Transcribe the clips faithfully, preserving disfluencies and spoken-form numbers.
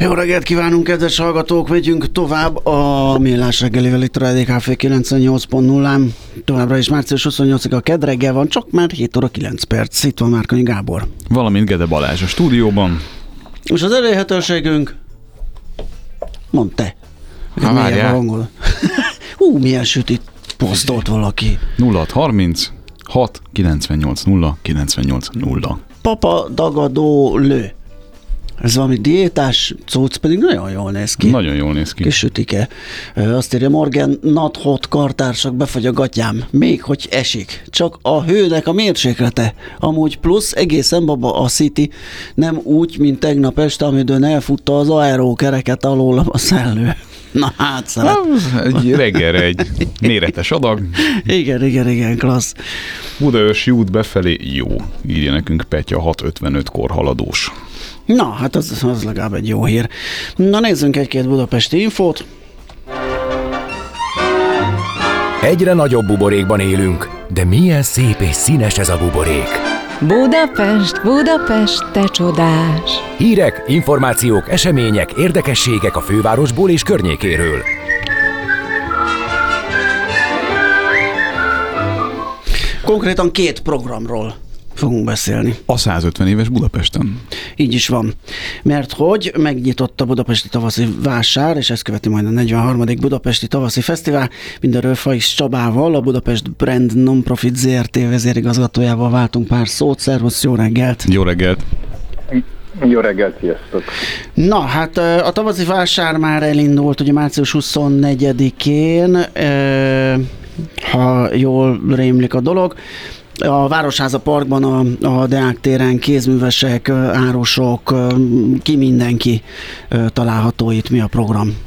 Jó reggelt kívánunk, kedves hallgatók! Megyünk tovább a Millás reggelivel itt a Rádió Café kilencvennyolc pont nullán. Továbbra is március huszonnyolcadika a kedd reggel van, csak már hét óra kilenc perc. Itt van Márkonyi Gábor. Valamint Gede Balázs a stúdióban. És az elérhetőségünk? Mondd te. Ha várjál. Hú, milyen sütit posztolt valaki. nulla hat harminc hat kilencvennyolc nulla kilencvennyolc nulla. Papa dagadó lő. Ez valami diétás cucc, pedig nagyon jól néz ki. Nagyon jól néz ki. Kis sütike. Azt írja Morgan, not hot kartársak, befagy a gatyám. Még hogy esik. Csak a hőnek a mérséklete. Amúgy plusz egészen baba a City. Nem úgy, mint tegnap este, amidőn elfutta az aerókereket alólam a szellő. Na hát, szeret. Egy reggelre egy méretes adag. Igen, igen, igen, klassz. Budaörsi út befelé jó. Írja nekünk Petya hat ötvenötkor haladós. Na, hát az, az legalább egy jó hír. Na, nézzünk egy-két budapesti infót. Egyre nagyobb buborékban élünk, de milyen szép és színes ez a buborék. Budapest, Budapest, te csodás! Hírek, információk, események, érdekességek a fővárosból és környékéről. Konkrétan két programról fogunk beszélni. A százötven éves Budapesten. Így is van. Mert hogy megnyitott a Budapesti Tavaszi Vásár, és ezt követi majd a negyvenharmadik Budapesti Tavaszi Fesztivál. Mindenről Faisz Csabával, a Budapest Brand Nonprofit zé er té vezérigazgatójával váltunk pár szót. Szervusz, jó reggelt! Jó reggelt! Jó reggelt, sziasztok! Na, hát a tavaszi vásár már elindult, ugye március huszonnegyedikén, ha jól rémlik a dolog. A Városháza Parkban, a, a Deák téren kézművesek, árusok, ki mindenki található itt, mi a program?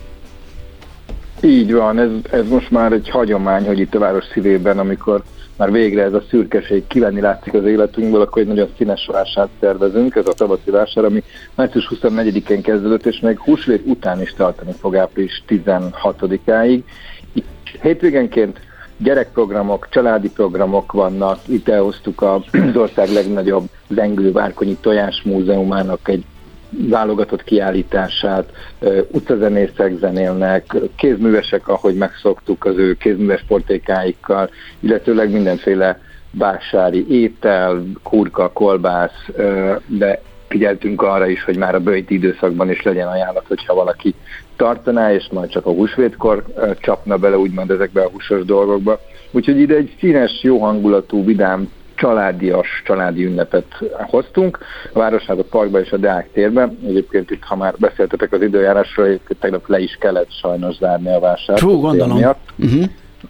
Így van, ez, ez most már egy hagyomány, hogy itt a város szívében, amikor már végre ez a szürkeség kivenni látszik az életünkből, akkor egy nagyon színes vásárt tervezünk, ez a tavaszi vásár, ami március huszonnegyedikén kezdődött, és még húsvét után is tartani fog április tizenhatodikáig. Itt hétvégenként gyerekprogramok, családi programok vannak. Itt elhoztuk az ország legnagyobb lengő várkonyi tojásmúzeumának egy válogatott kiállítását, utcazenészek zenélnek, kézművesek, ahogy megszoktuk az ő kézműves portékáikkal, illetőleg mindenféle vásári étel, kurka, kolbász, de figyeltünk arra is, hogy már a böjti időszakban is legyen ajánlat, hogyha valaki tartaná, és majd csak a húsvétkor csapna bele, úgymond ezekbe a húsos dolgokba. Úgyhogy ide egy színes, jó hangulatú, vidám, családias, családi ünnepet hoztunk a Városháza Parkba és a Deák térben. Egyébként itt, ha már beszéltetek az időjárásról, tegnap le is kellett sajnos zárni a vásárt. Hú, gondolom. Uh-huh.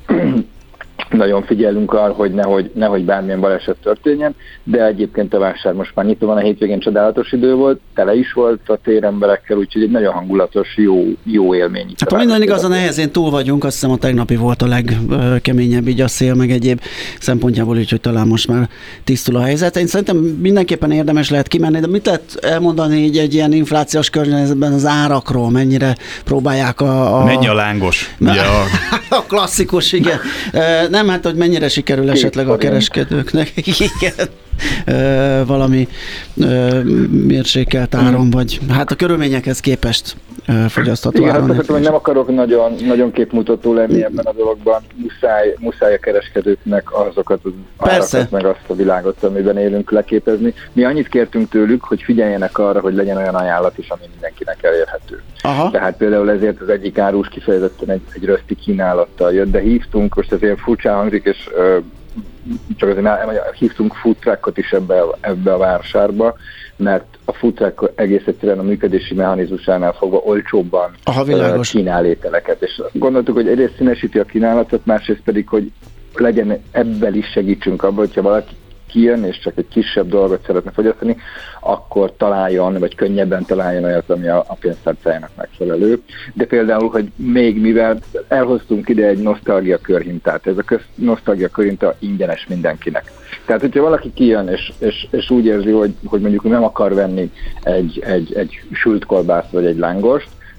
Nagyon figyelünk arra, hogy nehogy, nehogy bármilyen baleset történjen, de egyébként a vásár most már nyitva van, a hétvégén csodálatos idő volt, tele is volt a téremberekkel, úgyhogy egy nagyon hangulatos, jó, jó élmény. Hát ha minden igaz, a nehezén túl vagyunk, azt hiszem a tegnapi volt a legkeményebb így a szél, meg egyéb szempontjából, úgyhogy talán most már tisztul a helyzet. Én szerintem mindenképpen érdemes lehet kimenni, de mit lehet elmondani így egy ilyen inflációs környezetben az árakról, mennyire próbálják a... a... Mennyi a lángos? Na, ugye a... a klasszikus, igen. Nem, hát, hogy mennyire sikerül esetleg a kereskedőknek igen, valami mérsékelt áron, vagy hát a körülményekhez képest fogyasztható igen, áron. Hát hogy nem akarok nagyon, nagyon képmutató lenni ebben a dologban, muszáj, muszáj a kereskedőknek azokat az árakat, meg azt a világot, amiben élünk, leképezni. Mi annyit kértünk tőlük, hogy figyeljenek arra, hogy legyen olyan ajánlat is, ami mindenkinek elérhető. Aha. Tehát például ezért az egyik árus kifejezetten egy, egy röszti kínálattal jött, de hívtunk, most ez ilyen furcsán hangzik, és ö, csak azért hívtunk food truckot is ebbe, ebbe a vásárba, mert a food truck egész egyszerűen a működési mechanizmusánál fogva olcsóbban Aha, kínál ételeket. És gondoltuk, hogy egyrészt színesíti a kínálatot, másrészt pedig, hogy legyen ebből is segítsünk abban, hogyha valaki kijön, és csak egy kisebb dolgot szeretne fogyasztani, akkor találjon, vagy könnyebben találjon olyat, ami a, a pénztárcájának megfelelő. De például, hogy még mivel elhoztunk ide egy nosztalgia körhintát, ez a köz, nosztalgia körhinta ingyenes mindenkinek. Tehát, hogyha valaki kijön, és, és, és úgy érzi, hogy, hogy mondjuk nem akar venni egy, egy, egy sült kolbászt, vagy egy lángost,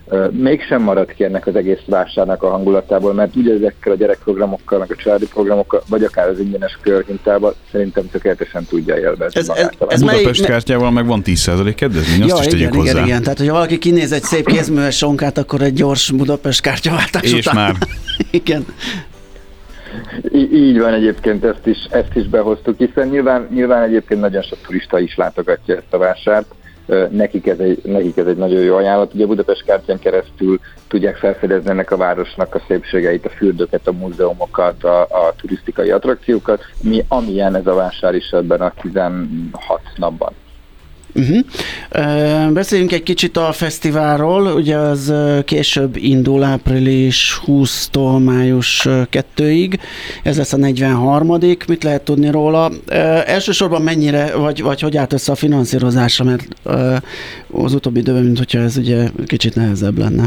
mégsem marad ki ennek az egész vásárnak a hangulatából, mert ugye ezekkel a gyerekprogramokkal, meg a családi programokkal, vagy akár az ingyenes körhintával szerintem tökéletesen tudja élvezni magát. Ez, ez Budapest mely... kártyával meg van tíz százalék kedvezmény, azt ja, is igen, tegyük igen, hozzá. Igen, tehát hogyha valaki kinéz egy szép kézműves sonkát, akkor egy gyors Budapest kártyaváltás és után. már. Igen. Í- így van egyébként, ezt is, ezt is behoztuk, hiszen nyilván, nyilván egyébként nagyon sok turista is látogatja ezt a vásárt. Nekik ez, egy, nekik ez egy nagyon jó ajánlat. Ugye a Budapest kártyán keresztül tudják felfedezni ennek a városnak a szépségeit, a fürdőket, a múzeumokat, a, a turisztikai attrakciókat, mi, amilyen ez a vásár is ebben a tizenhat napban. Uh-huh. Uh, beszéljünk egy kicsit a fesztiválról, ugye az később indul április huszadikától május kettőig, ez lesz a negyvenharmadik Mit lehet tudni róla? Uh, elsősorban mennyire, vagy, vagy hogy állt össze a finanszírozásra, mert uh, az utóbbi időben, mint hogyha ez ugye kicsit nehezebb lenne.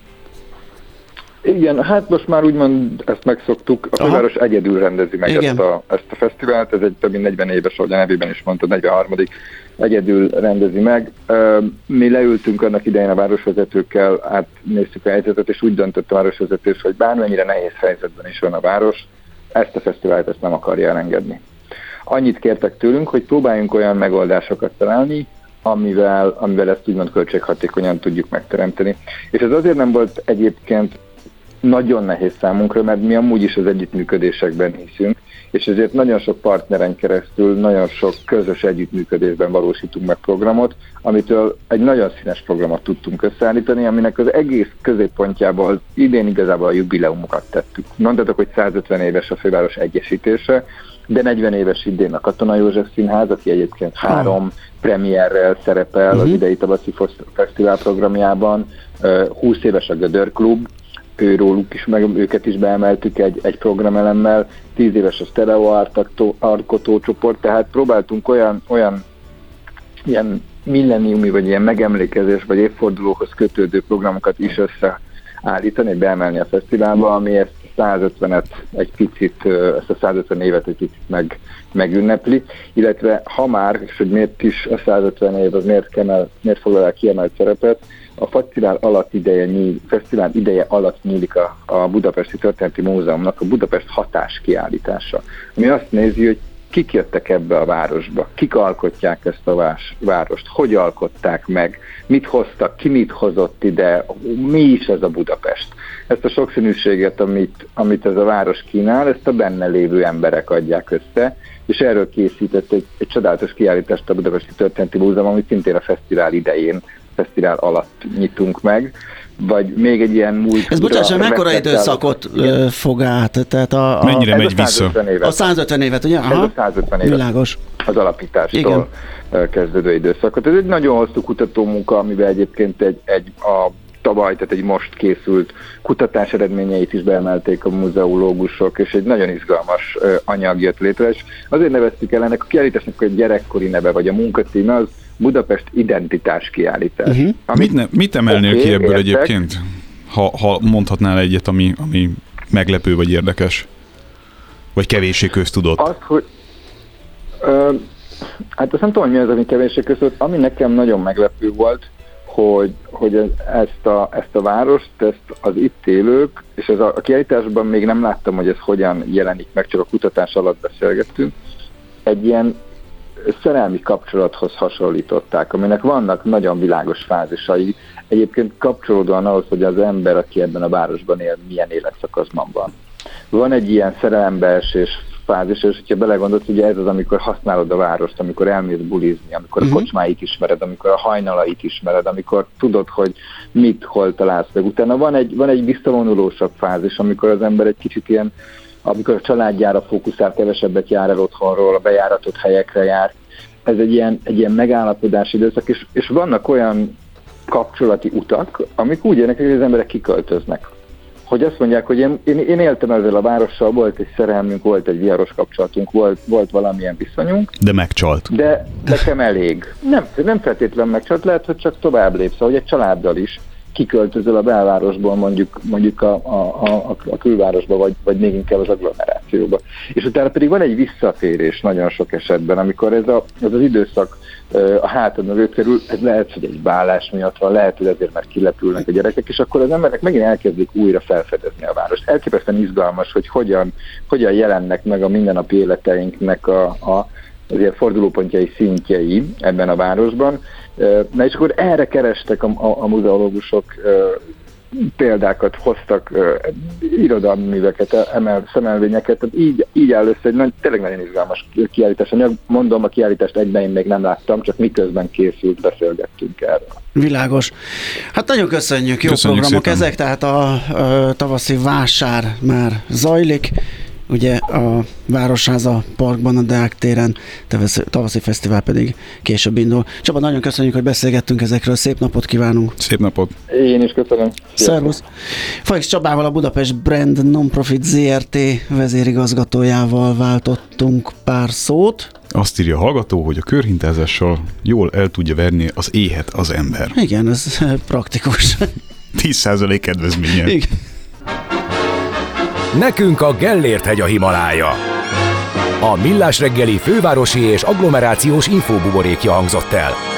Igen, hát most már úgymond ezt megszoktuk, a főváros egyedül rendezi meg ezt a, ezt a fesztivált, ez egy több mint negyven éves, ahogy a nevében is mondtad, negyvenharmadik egyedül rendezi meg. Mi leültünk annak idején a városvezetőkkel, átnéztük a helyzetet, és úgy döntött a városvezetés, hogy bármennyire nehéz helyzetben is van a város, ezt a fesztivált ezt nem akarja elengedni. Annyit kértek tőlünk, hogy próbáljunk olyan megoldásokat találni, amivel, amivel ezt úgymond költséghatékonyan tudjuk megteremteni. És ez azért nem volt egyébként nagyon nehéz számunkra, mert mi amúgy is az együttműködésekben hiszünk, és ezért nagyon sok partneren keresztül, nagyon sok közös együttműködésben valósítunk meg programot, amitől egy nagyon színes programot tudtunk összeállítani, aminek az egész középpontjában az idén igazából a jubileumokat tettük. Mondhatok, hogy százötven éves a főváros egyesítése, de negyven éves idén a Katona József Színház, aki egyébként három oh. premierrel szerepel uh-huh. az idei tavaszi fesztivál programjában, húsz éves a Gödör Klub, őróluk is, meg őket is beemeltük egy, egy programelemmel, tíz éves a Stereo Alkotó csoport, tehát próbáltunk olyan, olyan ilyen milleniumi, vagy ilyen megemlékezés, vagy évfordulóhoz kötődő programokat is összeállítani, beemelni a fesztiválba, ami ezt a százötvenet egy picit, ezt a százötven évet egy picit meg, megünnepli, illetve ha már, és hogy miért is a százötven év, az miért, kemel, miért foglal el kiemelt szerepet, a fesztivál alatt ideje, nyíl, fesztivál ideje alatt nyílik a, a Budapesti Történeti Múzeumnak a Budapest hatás kiállítása, ami azt nézi, hogy kik jöttek ebbe a városba, kik alkotják ezt a vás, várost, hogy alkották meg, mit hoztak, ki mit hozott ide, mi is ez a Budapest. Ezt a sokszínűséget, amit, amit ez a város kínál, ezt a benne lévő emberek adják össze, és erről készített egy, egy csodálatos kiállítást a Budapesti Történeti Múzeum, amit szintén a fesztivál idején, fesztivál alatt nyitunk meg, vagy még egy ilyen múlt... Ez bocsánat, mekkora időszakot ö, fog át? Tehát a, a, mennyire megy vissza? A százötven évet, ugye? Aha. Ez a százötven évet. Világos. Az alapítástól igen. kezdődő időszakot. Ez egy nagyon hosszú kutatómunka, amiben egyébként egy, egy a tavaly, tehát egy most készült kutatás eredményeit is beemelték a muzeológusok, és egy nagyon izgalmas anyag jött létre, és azért neveztük el ennek a kiállításnak, hogy a gyerekkori neve, vagy a munkacíme az Budapest identitás kiállítás. Uh-huh. Mit, ne, mit emelnél okay, ki ebből értek? Egyébként? Ha, ha mondhatnál egyet, ami, ami meglepő vagy érdekes? Vagy kevéssé köztudott? Azt, hogy... Ö, hát azt nem tudom, mi az, ami kevéssé köztudott. Ami nekem nagyon meglepő volt, hogy, hogy ez, ezt, a, ezt a várost, ezt az itt élők, és ez a, a kiállításban még nem láttam, hogy ez hogyan jelenik meg, csak a kutatás alatt beszélgettünk, egy ilyen szerelmi kapcsolathoz hasonlították, aminek vannak nagyon világos fázisai, egyébként kapcsolódóan ahhoz, hogy az ember, aki ebben a városban él, milyen életszakaszban van. Van egy ilyen szerelembeesés fázis, és hogyha belegondolsz, ugye ez az, amikor használod a várost, amikor elmész bulizni, amikor uh-huh. a kocsmáit ismered, amikor a hajnalait ismered, amikor tudod, hogy mit, hol találsz meg. Utána van egy, van egy visszavonulósabb fázis, amikor az ember egy kicsit ilyen, amikor a családjára fókuszál, kevesebbet jár el otthonról, a bejáratott helyekre jár. Ez egy ilyen, egy ilyen megállapodási időszak, és, és vannak olyan kapcsolati utak, amik úgy jönnek, hogy az emberek kiköltöznek. Hogy azt mondják, hogy én, én, én éltem ezzel a várossal, volt egy szerelmünk, volt egy viharos kapcsolatunk, volt, volt valamilyen viszonyunk. De megcsalt. De nekem elég. Nem, nem feltétlenül megcsalt, lehet, hogy csak tovább lépsz, ahogy egy családdal is. kiköltözöl a belvárosból mondjuk, mondjuk a, a, a, a külvárosba, vagy, vagy még inkább az agglomerációba. És utána pedig van egy visszatérés nagyon sok esetben, amikor ez, a, ez az időszak a hátad mögött kerül, ez lehet, hogy egy vállás miatt van, lehet, hogy ezért már kilepülnek a gyerekek, és akkor az emberek megint elkezdik újra felfedezni a várost. Elképesztően izgalmas, hogy hogyan, hogyan jelennek meg a mindennapi életeinknek a, a, az ilyen fordulópontjai, szintjei ebben a városban. Na és akkor erre kerestek a, a, a muzeológusok, példákat hoztak, uh, irodalmi műveket, emel, szemelvényeket, tehát így, így áll össze egy nagy, tényleg nagyon izgalmas kiállítás. Mondom, a kiállítást egyben én még nem láttam, csak miközben készült, beszélgettünk erről. Világos. Hát nagyon köszönjük, jó köszönjük programok szépen. ezek, tehát a, a tavaszi vásár már zajlik, ugye a Városháza Parkban, a Deák téren, tavaszi fesztivál pedig később indul. Csaba, nagyon köszönjük, hogy beszélgettünk ezekről, szép napot kívánunk! Szép napot! Én is köszönöm! Szervusz! Faix Csabával, a Budapest Brand Nonprofit zé er té vezérigazgatójával váltottunk pár szót. Azt írja a hallgató, hogy a körhintázással jól el tudja verni az éhet az ember. Igen, ez praktikus. tíz százalék kedvezménye. Igen. Nekünk a Gellért-hegy a Himalája. A Millás reggeli fővárosi és agglomerációs infóbuborékja hangzott el.